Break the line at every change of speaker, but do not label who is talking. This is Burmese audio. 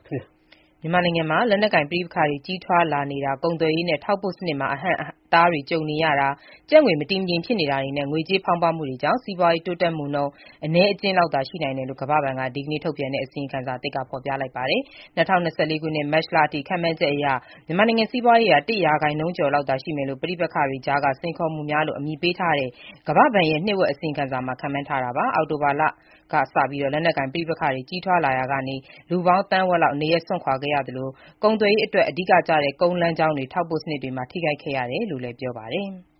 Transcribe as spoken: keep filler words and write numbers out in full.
ခင်ဗျာ
မြန်မာနိုင်ငံမှာလက်နက်ကိုင်ပဋိပက္ခတွေကြီးထွားလာနေတာ၊ ကုန်သွယ်ရေးနဲ့ထောက်ပို့စနစ်မှာအဟန့်အတားတွေကြုံနေရတာ၊ ကျပ်ငွေမတည်မငြိမ်ဖြစ်နေတာတွေနဲ့ ငွေကြေးဖောင်းပွမှုတွေကြောင့် စီးပွားရေးတိုးတက်မှုနှုန်း အနည်းအကျဉ်းလောက်သာရှိနိုင်တယ်လို့ ကမ္ဘာ့ဘဏ်က ဒီကနေ့ထုတ်ပြန်တဲ့ အစီရင်ခံစာသစ်က ဖော်ပြလိုက်ပါတယ်။ ၂၀၂၄ ခုနှစ် မတ်လအထိ ခန့်မှန်းချက်အရ မြန်မာနိုင်ငံစီးပွားရေးဟာ တစ်ရာခိုင်နှုန်းကျော်လောက်သာရှိမယ်လို့ ပဋိပက္ခတွေကြားက စိန်ခေါ်မှုများလို့ အမည်ပေးထားတဲ့ ကမ္ဘာ့ဘဏ်ရဲ့ နှစ်ဝက်အစီရင်ခံစာမှာ ခန့်မှန်းထားတာပါ။ အောက်တိုဘာလကစပြီး လက်နက်ကိုင်ပဋိပက္ခတွေကြီးထွားလာရာက လူပေါင်းသန်းဝက်လောက် နေရပ်စွန့်ခွာခဲ့ရသလို ကုန်သွယ်ရေးအတွက် အဓိကကျတဲ့ ကုန်းလမ်းကြောင်းတွေ၊ ထောက်ပို့စနစ်တွေမှာ ထိခိုက်ခဲ့ရတယ်လို့လည်း ပြောပါတယ်။